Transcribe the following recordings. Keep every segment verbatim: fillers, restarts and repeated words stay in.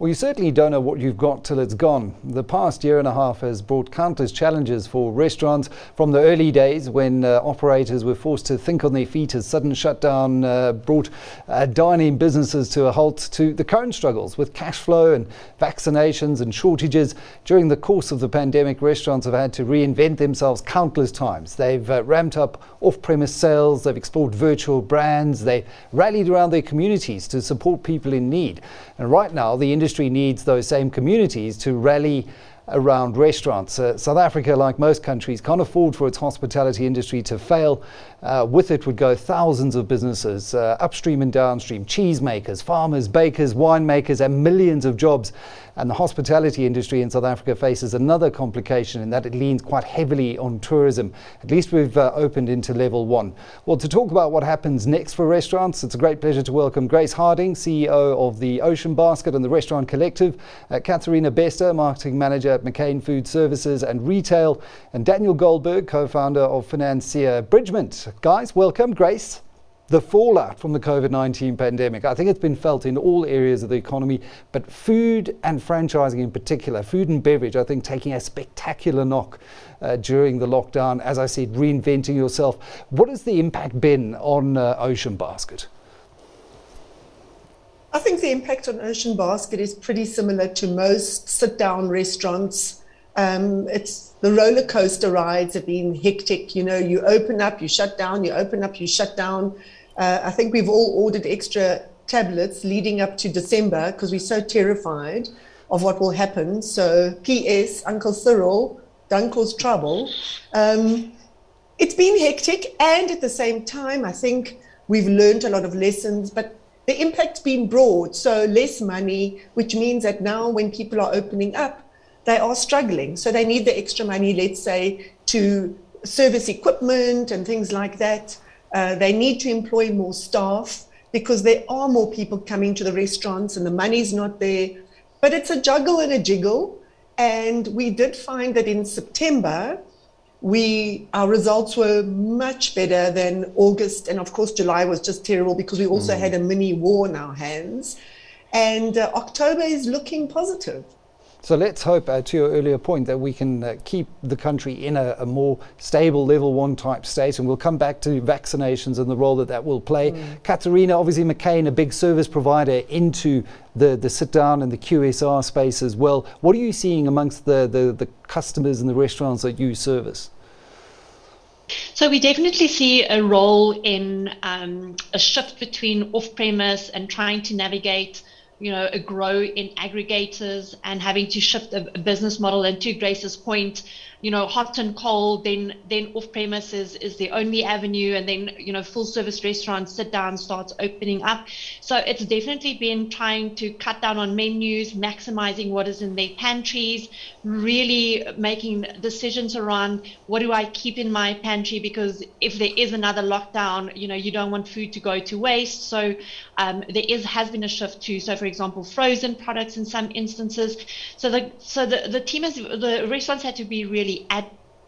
Well, you certainly don't know what you've got till it's gone. The past year and a half has brought countless challenges for restaurants, from the early days when uh, operators were forced to think on their feet as sudden shutdown uh, brought uh, dining businesses to a halt, to the current struggles with cash flow and vaccinations and shortages. During the course of the pandemic, restaurants have had to reinvent themselves countless times. They've uh, ramped up off-premise sales, they've explored virtual brands, they rallied around their communities to support people in need. And right now, the industry needs those same communities to rally around restaurants. Uh, South Africa, like most countries, can't afford for its hospitality industry to fail. Uh, with it would go thousands of businesses, uh, upstream and downstream, cheesemakers, farmers, bakers, winemakers, and millions of jobs. And the hospitality industry in South Africa faces another complication in that it leans quite heavily on tourism. At least we've uh, opened into level one. Well, to talk about what happens next for restaurants, it's a great pleasure to welcome Grace Harding, C E O of the Ocean Basket and the Restaurant Collective, uh, Katharina Bester, Marketing Manager at McCain Food Services and Retail, and Daniel Goldberg, co-founder of Financier Bridgement. Guys, welcome. Grace, the fallout from the COVID nineteen pandemic, I think it's been felt in all areas of the economy, but food and franchising in particular, food and beverage, I think taking a spectacular knock uh, during the lockdown. As I said, reinventing yourself. What has the impact been on uh, Ocean Basket? I think the impact on Ocean Basket is pretty similar to most sit-down restaurants. Um, it's the roller coaster rides have been hectic. You know, you open up, you shut down, you open up, you shut down. Uh, I think we've all ordered extra tablets leading up to December because we're so terrified of what will happen. So P S, Uncle Cyril, Dunkel's trouble. Um, it's been hectic, and at the same time, I think we've learned a lot of lessons, but the impact's been broad. So less money, which means that now when people are opening up, they are struggling. So they need the extra money, let's say, to service equipment and things like that. Uh, they need to employ more staff because there are more people coming to the restaurants and the money's not there. But it's a juggle and a jiggle. And we did find that in September, we our results were much better than August. And of course, July was just terrible because we also mm. had a mini war in our hands. And uh, October is looking positive. So let's hope, uh, to your earlier point, that we can uh, keep the country in a, a more stable level one type state, and we'll come back to vaccinations and the role that that will play. Mm. Katharina, obviously McCain, a big service provider into the, the sit-down and the Q S R space as well. What are you seeing amongst the, the, the customers in the restaurants that you service? So we definitely see a role in um, a shift between off-premise and trying to navigate you know, a grow in aggregators and having to shift a, a business model. And to Grace's point, you know, hot and cold, then then off-premise is, is the only avenue, and then, you know, full-service restaurants, sit-down starts opening up. So it's definitely been trying to cut down on menus, maximizing what is in their pantries, really making decisions around what do I keep in my pantry, because if there is another lockdown, you know, you don't want food to go to waste. So um, there is has been a shift to, so for example, frozen products in some instances. So the so the, the team has, the restaurants had to be really agile,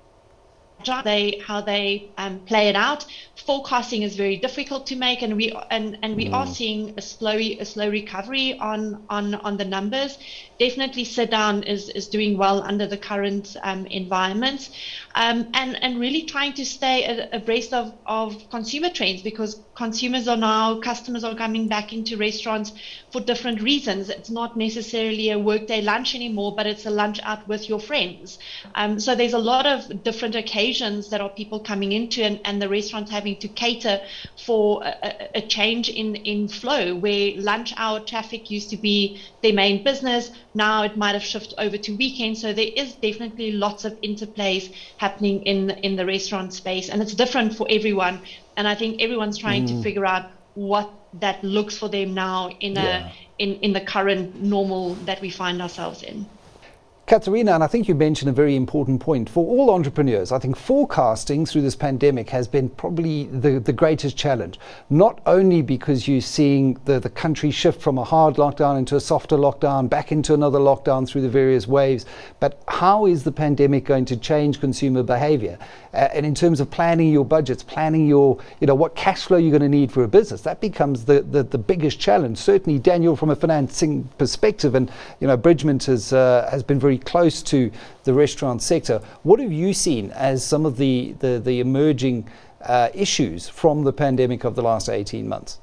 they how they um, play it out. Forecasting is very difficult to make, and we and and we mm. are seeing a slow a slow recovery on on on the numbers. Definitely, sit down is is doing well under the current um, environment, um, and and really trying to stay abreast of of consumer trends, because consumers are now customers are coming back into restaurants for different reasons. It's not necessarily a workday lunch anymore, but it's a lunch out with your friends. Um, so there's a lot of different occasions that are people coming into, and, and the restaurants having to cater for a, a change in, in flow, where lunch hour traffic used to be their main business. Now it might have shifted over to weekends. So there is definitely lots of interplays happening in, in the restaurant space, and it's different for everyone. And I think everyone's trying mm. to figure out what that looks for them now in, a, yeah. in, in the current normal that we find ourselves in. Katarina, and I think you mentioned a very important point. For all entrepreneurs, I think forecasting through this pandemic has been probably the, the greatest challenge. Not only because you're seeing the, the country shift from a hard lockdown into a softer lockdown, back into another lockdown through the various waves, but how is the pandemic going to change consumer behavior? Uh, and in terms of planning your budgets, planning your, you know, what cash flow you're going to need for a business, that becomes the, the, the biggest challenge. Certainly, Daniel, from a financing perspective, and, you know, Bridgement has, uh, has been very close to the restaurant sector. What have you seen as some of the, the, the emerging uh, issues from the pandemic of the last eighteen months?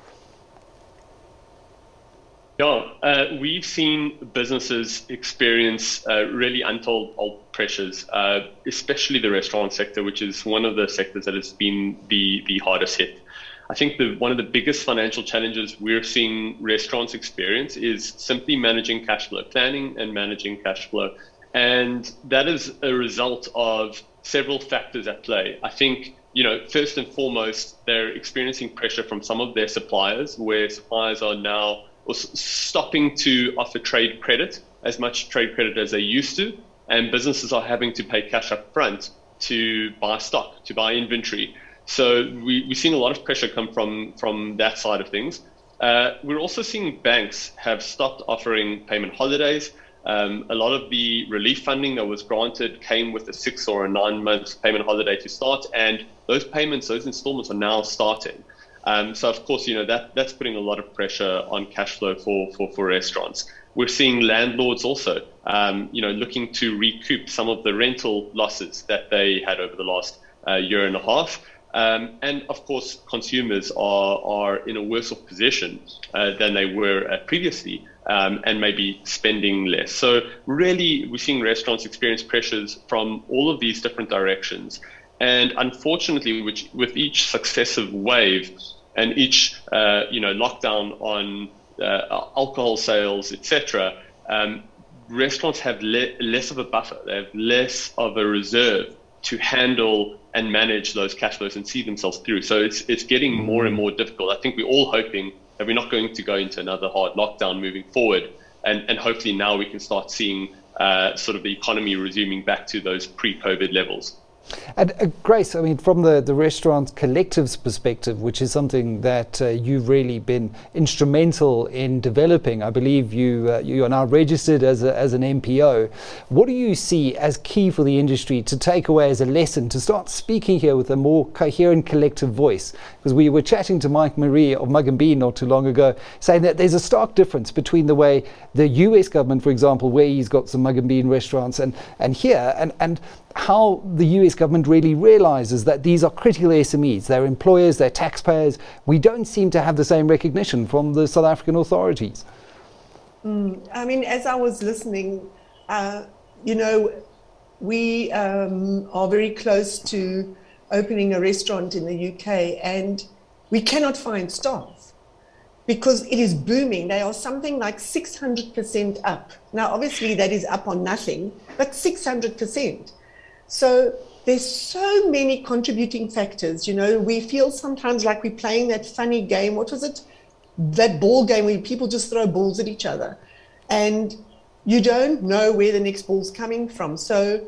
Yeah, uh, we've seen businesses experience uh, really untold pressures, uh, especially the restaurant sector, which is one of the sectors that has been the, the hardest hit. I think the, one of the biggest financial challenges we're seeing restaurants experience is simply managing cash flow, planning and managing cash flow. And that is a result of several factors at play. I think, you know, first and foremost, they're experiencing pressure from some of their suppliers, where suppliers are now stopping to offer trade credit, as much trade credit as they used to, and businesses are having to pay cash up front to buy stock, to buy inventory. So we, we've seen a lot of pressure come from, from that side of things. Uh, we're also seeing banks have stopped offering payment holidays. Um, a lot of the relief funding that was granted came with a six or a nine month payment holiday to start, and those payments, those installments are now starting. Um, so of course, you know, that, that's putting a lot of pressure on cash flow for, for, for restaurants. We're seeing landlords also, um, you know, looking to recoup some of the rental losses that they had over the last uh, year and a half. Um, and of course, consumers are, are in a worse off position uh, than they were uh, previously, um, and maybe spending less. So really, we're seeing restaurants experience pressures from all of these different directions. And unfortunately, which, with each successive wave and each uh, you know lockdown on uh, alcohol sales, et cetera, um, restaurants have le- less of a buffer. They have less of a reserve to handle and manage those cash flows and see themselves through. So it's it's getting more and more difficult. I think we're all hoping that we're not going to go into another hard lockdown moving forward, and, and hopefully now we can start seeing uh, sort of the economy resuming back to those pre-COVID levels. And uh, Grace, I mean, from the, the restaurant collective's perspective, which is something that uh, you've really been instrumental in developing, I believe you uh, you are now registered as a, as an M P O. What do you see as key for the industry to take away as a lesson, to start speaking here with a more coherent collective voice? Because we were chatting to Mike Marie of Mugg and Bean not too long ago, saying that there's a stark difference between the way the U S government, for example, where he's got some Mugg and Bean restaurants, and, and here, and, and how the U S government really realizes that these are critical S M Es. They're employers, they're taxpayers. We don't seem to have the same recognition from the South African authorities. Mm, I mean, as I was listening, uh, you know, we um, are very close to opening a restaurant in the U K, and we cannot find staff because it is booming. They are something like six hundred percent up. Now, obviously, that is up on nothing, but six hundred percent. So there's so many contributing factors. You know, we feel sometimes like we're playing that funny game. What was it? That ball game where people just throw balls at each other, and you don't know where the next ball's coming from. So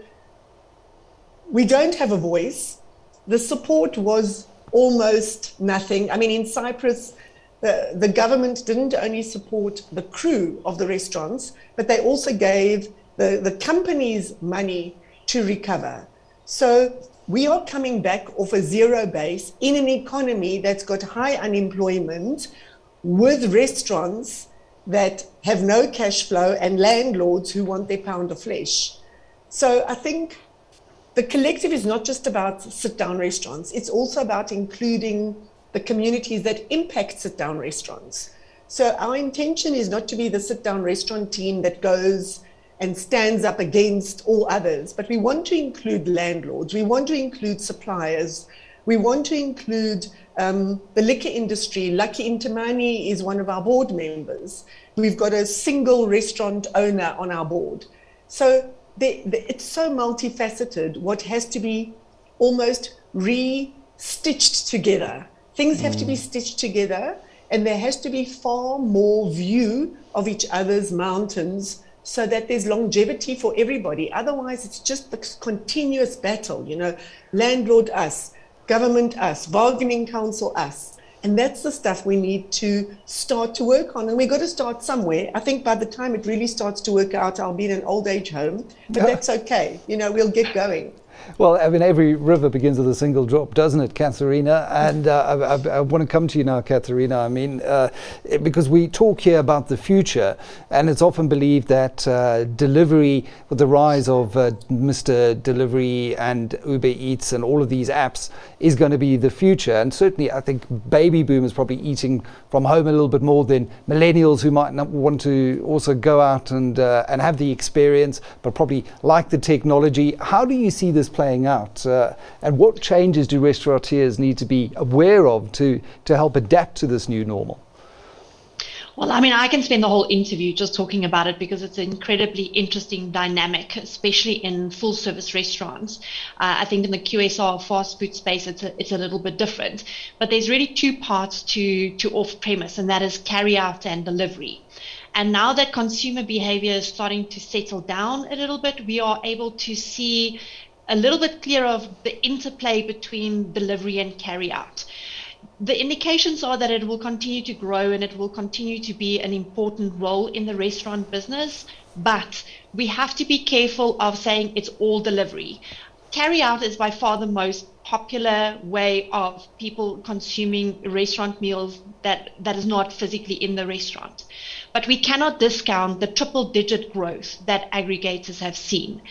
we don't have a voice. The support was almost nothing. I mean, in Cyprus, the, the government didn't only support the crew of the restaurants, but they also gave the, the companies money to recover. So we are coming back off a zero base in an economy that's got high unemployment, with restaurants that have no cash flow and landlords who want their pound of flesh. So I think the collective is not just about sit-down restaurants, it's also about including the communities that impact sit-down restaurants. So our intention is not to be the sit-down restaurant team that goes and stands up against all others, but we want to include landlords, we want to include suppliers, we want to include um, the liquor industry. Lucky Intimani is one of our board members. We've got a single restaurant owner on our board. So they, they, it's so multifaceted, what has to be almost re-stitched together. Things mm. have to be stitched together, and there has to be far more view of each other's mountains so that there's longevity for everybody. Otherwise, it's just the continuous battle, you know, landlord us, government us, bargaining council us. And that's the stuff we need to start to work on. And we've got to start somewhere. I think by the time it really starts to work out, I'll be in an old age home. But that's okay. You know, we'll get going. Well, I mean, every river begins with a single drop, doesn't it, Katharina? And uh, I, I, I want to come to you now, Katharina. I mean, uh, it, because we talk here about the future, and it's often believed that uh, delivery, with the rise of uh, Mister Delivery and Uber Eats and all of these apps, is going to be the future. And certainly, I think baby boomers probably eating from home a little bit more than millennials who might not want to also go out and uh, and have the experience, but probably like the technology. How do you see this playing out, uh, and what changes do restaurateurs need to be aware of to to help adapt to this new normal? Well, I mean, I can spend the whole interview just talking about it because it's an incredibly interesting dynamic, especially in full service restaurants. Uh, I think in the Q S R fast food space, it's a, it's a little bit different. But there's really two parts to, to off-premise, and that is carry out and delivery. And now that consumer behavior is starting to settle down a little bit, we are able to see a little bit clearer of the interplay between delivery and carry out. The indications are that it will continue to grow and it will continue to be an important role in the restaurant business, but we have to be careful of saying it's all delivery. Carry out is by far the most popular way of people consuming restaurant meals that, that is not physically in the restaurant. But we cannot discount the triple digit growth that aggregators have seen.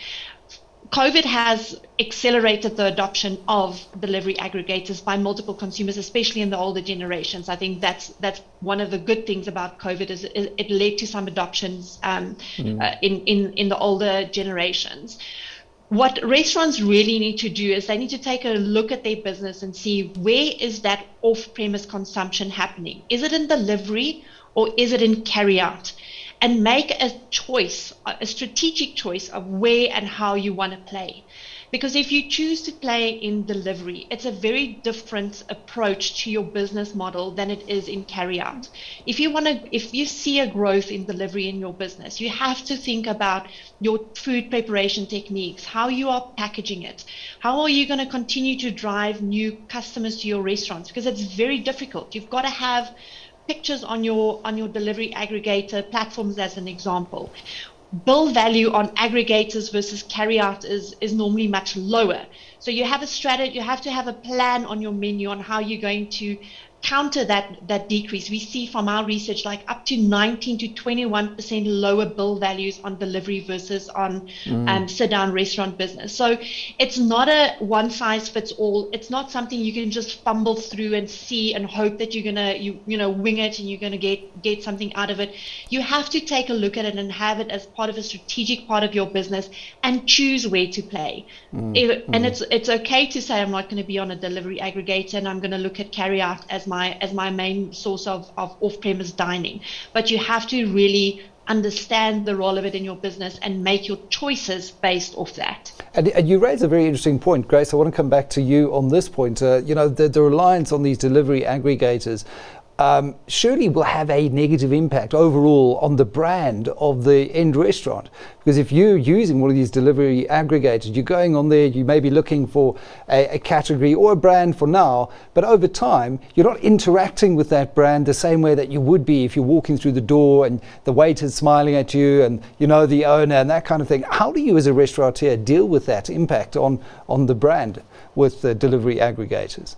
COVID has accelerated the adoption of delivery aggregators by multiple consumers, especially in the older generations. I think that's that's one of the good things about COVID is it, it led to some adoptions um, mm. uh, in, in, in the older generations. What restaurants really need to do is they need to take a look at their business and see where is that off-premise consumption happening. Is it in delivery or is it in carry-out? And make a choice, a strategic choice of where and how you want to play. Because if you choose to play in delivery, it's a very different approach to your business model than it is in carry out. If you want to, if you see a growth in delivery in your business, you have to think about your food preparation techniques, how you are packaging it, how are you going to continue to drive new customers to your restaurants, because it's very difficult. You've got to have pictures on your on your delivery aggregator platforms as an example. Bill value on aggregators versus carry out is is normally much lower. So you have a strategy, you have to have a plan on your menu on how you're going to counter that that decrease. We see from our research like up to nineteen to twenty-one percent lower bill values on delivery versus on mm. um, sit-down restaurant business. So it's not a one-size-fits-all. It's not something you can just fumble through and see and hope that you're gonna you you know wing it and you're gonna get get something out of it. You have to take a look at it and have it as part of a strategic part of your business and choose where to play. Mm. If, and mm. it's it's okay to say I'm not going to be on a delivery aggregator and I'm going to look at carry out as my as my main source of, of off-premise dining. But you have to really understand the role of it in your business and make your choices based off that. And, and you raise a very interesting point, Grace. I want to come back to you on this point. Uh, you know, the, the reliance on these delivery aggregators Um, surely will have a negative impact overall on the brand of the end restaurant. Because if you're using one of these delivery aggregators, you're going on there, you may be looking for a, a category or a brand for now, but over time, you're not interacting with that brand the same way that you would be if you're walking through the door and the waiter's smiling at you and you know the owner and that kind of thing. How do you as a restaurateur deal with that impact on, on the brand with the delivery aggregators?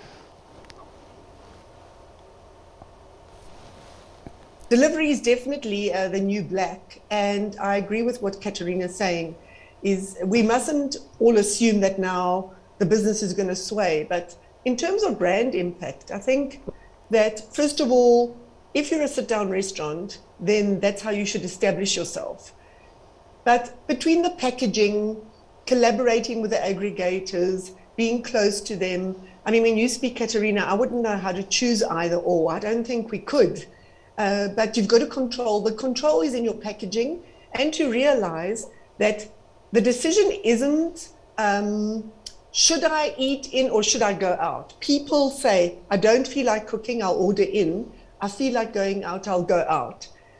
Delivery is definitely uh, the new black, and I agree with what Katharina is saying, is we mustn't all assume that now the business is going to sway, but in terms of brand impact, I think that first of all, if you're a sit-down restaurant, then that's how you should establish yourself. But between the packaging, collaborating with the aggregators, being close to them, I mean, when you speak, Katharina, I wouldn't know how to choose either or. I don't think we could. Uh, but you've got to control. The control is in your packaging, and to realize that the decision isn't, um, should I eat in or should I go out? People say, I don't feel like cooking, I'll order in. I feel like going out, I'll go out.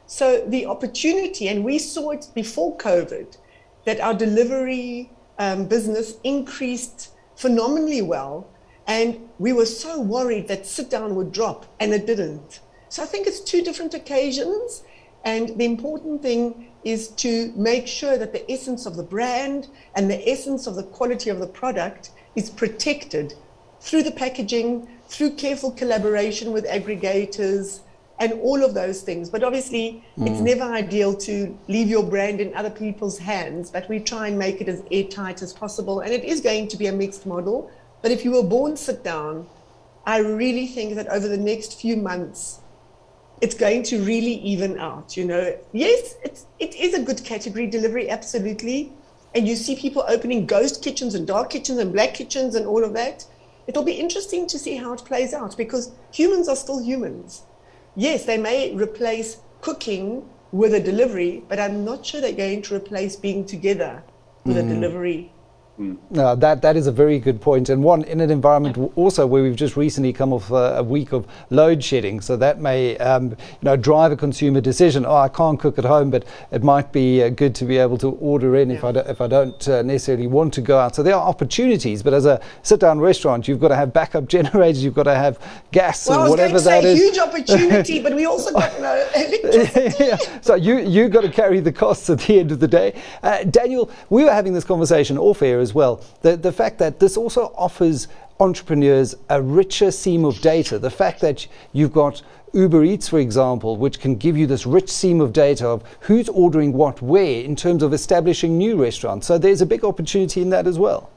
So the opportunity, and we saw it before COVID, that our delivery um, business increased phenomenally well. And we were so worried that sit down would drop, and it didn't. So I think it's two different occasions. And the important thing is to make sure that the essence of the brand and the essence of the quality of the product is protected through the packaging, through careful collaboration with aggregators, and all of those things. But obviously, mm. it's never ideal to leave your brand in other people's hands, but we try and make it as airtight as possible. And it is going to be a mixed model. But if you were born sit down, I really think that over the next few months, it's going to really even out. You know, yes, it's, it is a good category, delivery, absolutely. And you see people opening ghost kitchens and dark kitchens and black kitchens and all of that. It'll be interesting to see how it plays out, because humans are still humans. Yes, they may replace cooking with a delivery, but I'm not sure they're going to replace being together with mm. a delivery. No, that that is a very good point, and one in an environment also where we've just recently come off a, a week of load shedding, so that may um, you know drive a consumer decision. Oh, I can't cook at home, but it might be uh, good to be able to order in yeah. if I do, if I don't uh, necessarily want to go out. So there are opportunities, but as a sit-down restaurant, you've got to have backup generators, you've got to have gas well, or whatever I was going that to say is. Huge opportunity, but we also got no electricity. yeah. So you you got to carry the costs at the end of the day. Uh, Daniel, we were having this conversation off air as well. The the fact that this also offers entrepreneurs a richer seam of data. The fact that you've got Uber Eats, for example, which can give you this rich seam of data of who's ordering what where in terms of establishing new restaurants. So there's a big opportunity in that as well.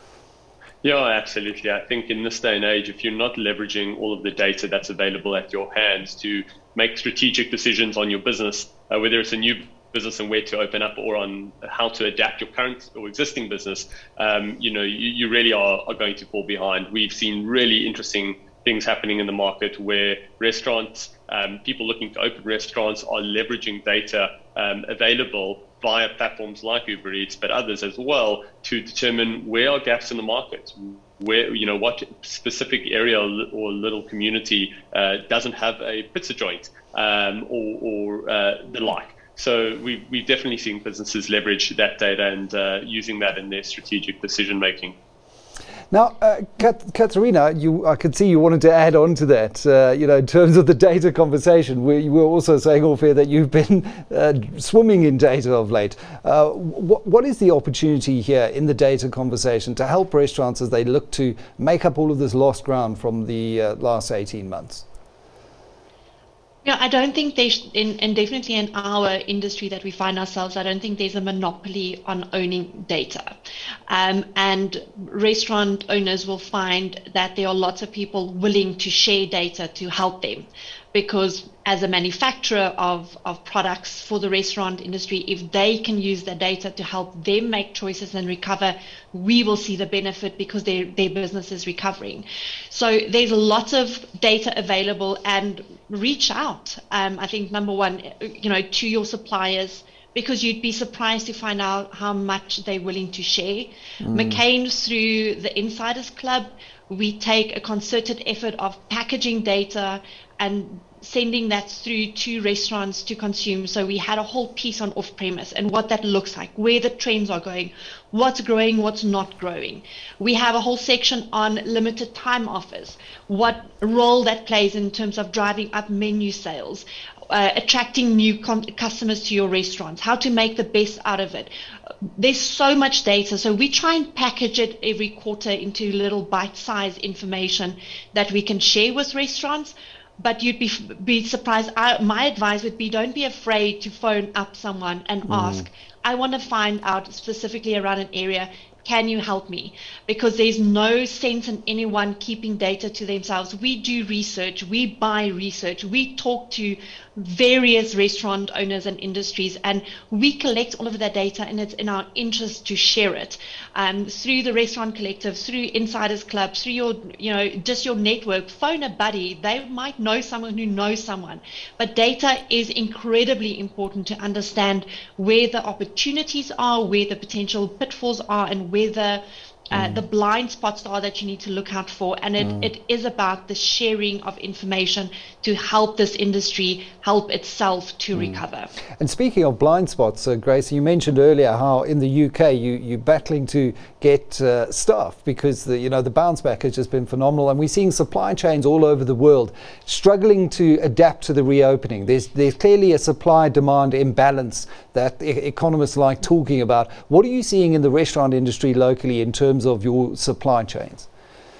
Yeah, absolutely. I think in this day and age, if you're not leveraging all of the data that's available at your hands to make strategic decisions on your business, uh, whether it's a new business and where to open up, or on how to adapt your current or existing business, um, you know, you, you really are, are going to fall behind. We've seen really interesting things happening in the market where restaurants, um, people looking to open restaurants are leveraging data um, available via platforms like Uber Eats, but others as well, to determine where are gaps in the market, where, you know, what specific area or little community uh, doesn't have a pizza joint um, or, or uh, the like. So we've, we've definitely seen businesses leverage that data and uh, using that in their strategic decision making. Now, uh, Kat- Katharina, you, I could see you wanted to add on to that, uh, you know, in terms of the data conversation. We, you were also saying off here that you've been uh, swimming in data of late. Uh, wh- what is the opportunity here in the data conversation to help restaurants as they look to make up all of this lost ground from the uh, last eighteen months? Yeah, I don't think they, sh- in, and definitely in our industry that we find ourselves, I don't think there's a monopoly on owning data. Um, and restaurant owners will find that there are lots of people willing to share data to help them. Because as a manufacturer of, of products for the restaurant industry, if they can use the data to help them make choices and recover, we will see the benefit because their, their business is recovering. So there's lots of data available, and reach out. Um, I think number one, you know, to your suppliers, because you'd be surprised to find out how much they're willing to share. Mm. McCain's, through the Insiders Club, we take a concerted effort of packaging data and sending that through to restaurants to consume. So we had a whole piece on off-premise and what that looks like, where the trends are going, what's growing, what's not growing. We have a whole section on limited time offers, what role that plays in terms of driving up menu sales, uh, attracting new com- customers to your restaurants, how to make the best out of it. There's so much data, so we try and package it every quarter into little bite-sized information that we can share with restaurants. But you'd be be surprised. I, my advice would be, don't be afraid to phone up someone and mm. ask, I want to find out specifically around an area. Can you help me? Because there's no sense in anyone keeping data to themselves. We do research, we buy research, we talk to various restaurant owners and industries, and we collect all of that data, and it's in our interest to share it um, through the Restaurant Collective, through Insiders Club, through your, you know, just your network. Phone a buddy. They might know someone who knows someone. But data is incredibly important to understand where the opportunities are, where the potential pitfalls are, and where the Uh, mm. The blind spots are that you need to look out for, and it, mm. it is about the sharing of information to help this industry help itself to mm. recover. And speaking of blind spots, uh, Grace, you mentioned earlier how in the U K you, you're battling to get uh, staff because the, you know, the bounce back has just been phenomenal, and we're seeing supply chains all over the world struggling to adapt to the reopening. There's, there's clearly a supply-demand imbalance that e- economists like talking about. What are you seeing in the restaurant industry locally in terms of your supply chains?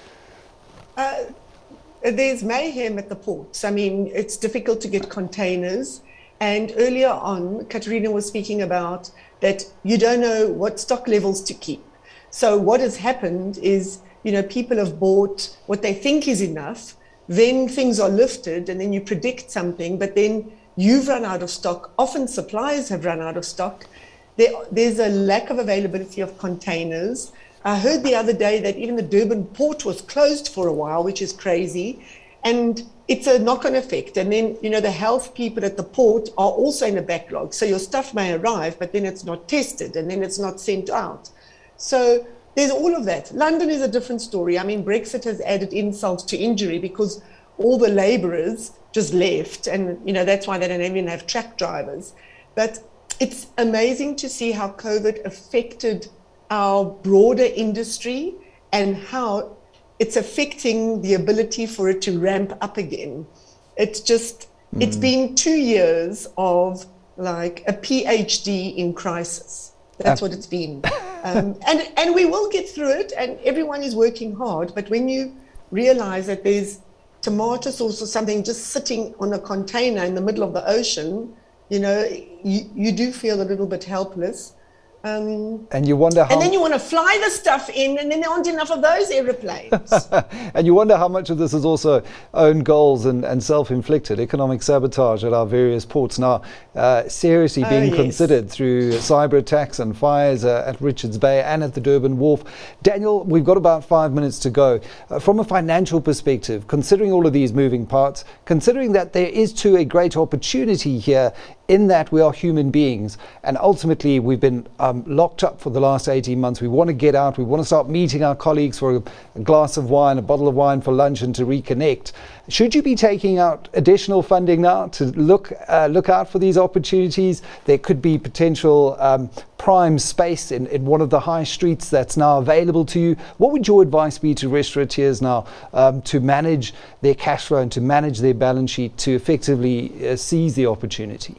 Uh, there's mayhem at the ports. I mean, it's difficult to get containers. And earlier on, Katerina was speaking about that you don't know what stock levels to keep. So what has happened is, you know, people have bought what they think is enough, then things are lifted, and then you predict something, but then you've run out of stock. Often suppliers have run out of stock. There, there's a lack of availability of containers. I heard the other day that even the Durban port was closed for a while, which is crazy. And it's a knock-on effect. And then, you know, the health people at the port are also in a backlog. So your stuff may arrive, but then it's not tested, and then it's not sent out. So there's all of that. London is a different story. I mean, Brexit has added insult to injury because all the labourers just left. And, you know, that's why they don't even have truck drivers. But it's amazing to see how COVID affected our broader industry and how it's affecting the ability for it to ramp up again. It's just, mm. it's been two years of like a PhD in crisis. That's uh. what it's been. Um, and, and we will get through it, and everyone is working hard. But when you realize that there's tomato sauce or something just sitting on a container in the middle of the ocean, you know, you, you do feel a little bit helpless. Um, and you wonder how, and then you want to fly the stuff in, and then there aren't enough of those aeroplanes. And you wonder how much of this is also own goals and, and self-inflicted economic sabotage at our various ports now, uh, seriously being oh, yes. considered through cyber attacks and fires uh, at Richards Bay and at the Durban Wharf. Daniel, we've got about five minutes to go. Uh, from a financial perspective, considering all of these moving parts, considering that there is too a great opportunity here in that we are human beings, and ultimately we've been um, locked up for the last eighteen months. We want to get out. We want to start meeting our colleagues for a, a glass of wine, a bottle of wine for lunch, and to reconnect. Should you be taking out additional funding now to look uh, look out for these opportunities? There could be potential um, prime space in, in one of the high streets that's now available to you. What would your advice be to restaurateurs now um, to manage their cash flow and to manage their balance sheet to effectively uh, seize the opportunity?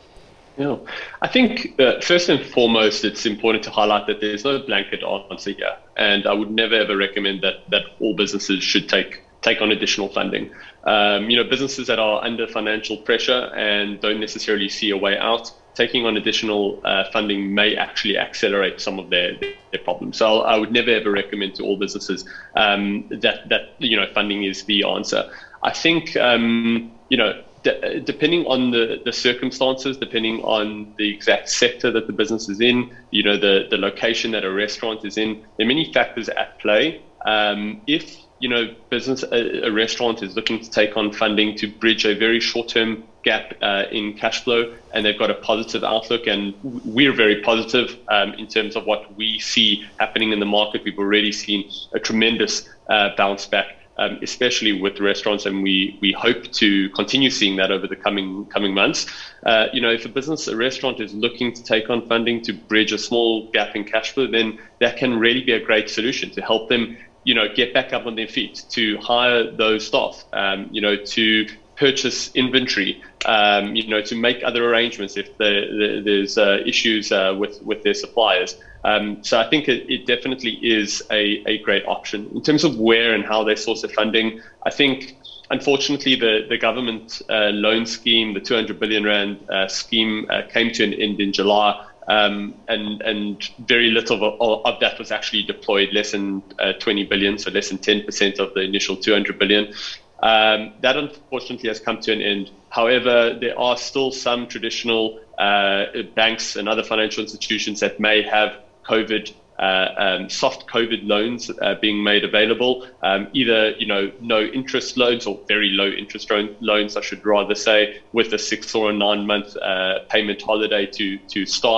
Yeah, I think uh, first and foremost, it's important to highlight that there's no blanket answer here, and I would never ever recommend that that all businesses should take take on additional funding. Um, you know, businesses that are under financial pressure and don't necessarily see a way out, taking on additional uh, funding may actually accelerate some of their, their problems. So I would never ever recommend to all businesses um, that that you know funding is the answer. I think um, you know. D- depending on the, the circumstances, depending on the exact sector that the business is in, you know, the, the location that a restaurant is in, there are many factors at play. Um, if, you know, business, a, a restaurant is looking to take on funding to bridge a very short-term gap uh, in cash flow, and they've got a positive outlook, and we're very positive um, in terms of what we see happening in the market. We've already seen a tremendous uh, bounce back. Um, especially with restaurants, and we, we hope to continue seeing that over the coming coming months. Uh, you know, if a business, a restaurant is looking to take on funding to bridge a small gap in cash flow, then that can really be a great solution to help them, you know, get back up on their feet, to hire those staff, um, you know, to purchase inventory, um, you know, to make other arrangements if the, the, there's uh, issues uh, with, with their suppliers. Um, so I think it, it definitely is a, a great option. In terms of where and how they source their funding, I think, unfortunately, the, the government uh, loan scheme, the two hundred billion rand uh, scheme, uh, came to an end in July, um, and, and very little of, of that was actually deployed, less than uh, twenty billion, so less than ten percent of the initial two hundred billion. Um, that unfortunately has come to an end. However, there are still some traditional uh, banks and other financial institutions that may have COVID, uh, um, soft COVID loans uh, being made available, um, either, you know, no interest loans or very low interest loans, I should rather say, with a six or a nine month uh, payment holiday to, to start.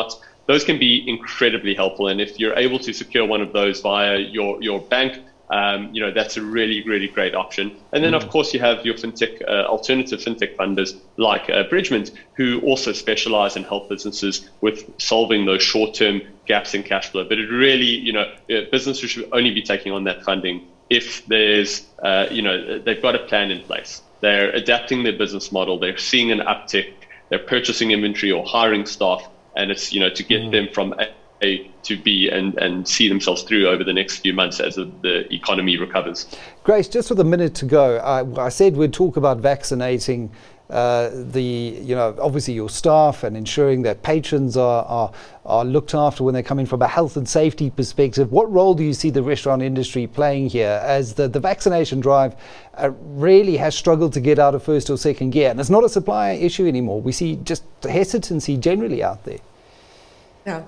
those can be incredibly helpful. And if you're able to secure one of those via your, your bank, um, you know, that's a really, really great option. And then, of course, you have your fintech, uh, alternative fintech funders like uh, Bridgement, who also specialize and help businesses with solving those short-term gaps in cash flow. But it really, you know, businesses should only be taking on that funding if there's, uh, you know, they've got a plan in place. They're adapting their business model. They're seeing an uptick. They're purchasing inventory or hiring staff. And it's, you know, to get mm. them from A, A to B and, and see themselves through over the next few months as the, the economy recovers. Grace, just with a minute to go, I, I said we'd talk about vaccinating uh, the, you know, obviously your staff and ensuring that patrons are, are, are looked after when they're coming from a health and safety perspective. What role do you see the restaurant industry playing here as the, the vaccination drive uh, really has struggled to get out of first or second gear? And it's not a supply issue anymore. We see just hesitancy generally out there. Yeah.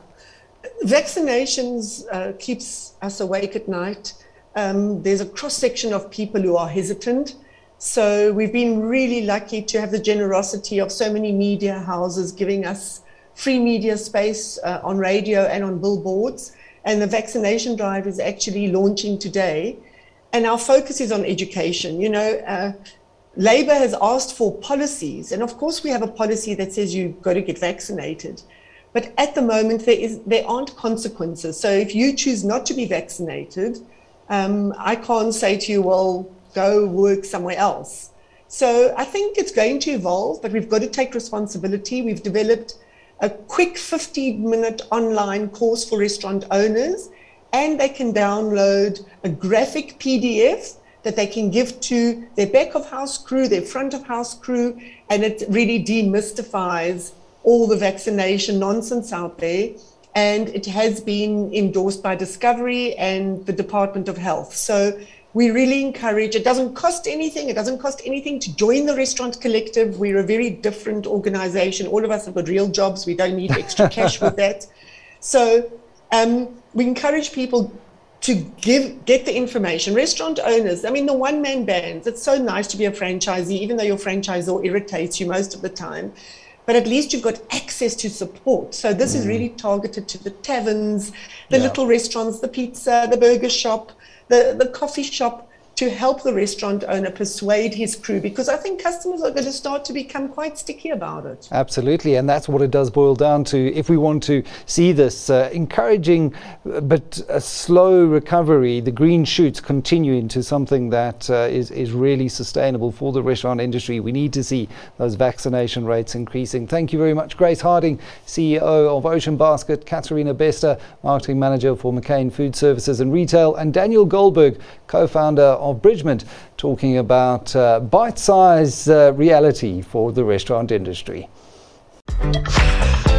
Vaccinations uh, keeps us awake at night. Um, there's a cross-section of people who are hesitant. So we've been really lucky to have the generosity of so many media houses giving us free media space uh, on radio and on billboards. And the vaccination drive is actually launching today. And our focus is on education. You know, uh, Labour has asked for policies. And of course, we have a policy that says you've got to get vaccinated. But at the moment, there is there aren't consequences. So if you choose not to be vaccinated, um, I can't say to you, well, go work somewhere else. So I think it's going to evolve, but we've got to take responsibility. We've developed a quick fifteen minute online course for restaurant owners, and they can download a graphic P D F that they can give to their back of house crew, their front of house crew, and it really demystifies all the vaccination nonsense out there. And it has been endorsed by Discovery and the Department of Health. So we really encourage, it doesn't cost anything. It doesn't cost anything to join the Restaurant Collective. We're a very different organization. All of us have got real jobs. We don't need extra cash with that. So um, we encourage people to give, get the information. Restaurant owners, I mean, the one-man bands, it's so nice to be a franchisee, even though your franchisor irritates you most of the time. But at least you've got access to support. So this mm. is really targeted to the taverns, the yeah. little restaurants, the pizza, the burger shop, the, the coffee shop, to help the restaurant owner persuade his crew, because I think customers are going to start to become quite sticky about it. Absolutely, and that's what it does boil down to. If we want to see this uh, encouraging but a slow recovery, the green shoots continue into something that uh, is, is really sustainable for the restaurant industry, we need to see those vaccination rates increasing. Thank you very much, Grace Harding, C E O of Ocean Basket, Katarina Bester, Marketing Manager for McCain Food Services and Retail, and Daniel Goldberg, co-founder of Bridgement, talking about uh, bite-sized uh, reality for the restaurant industry.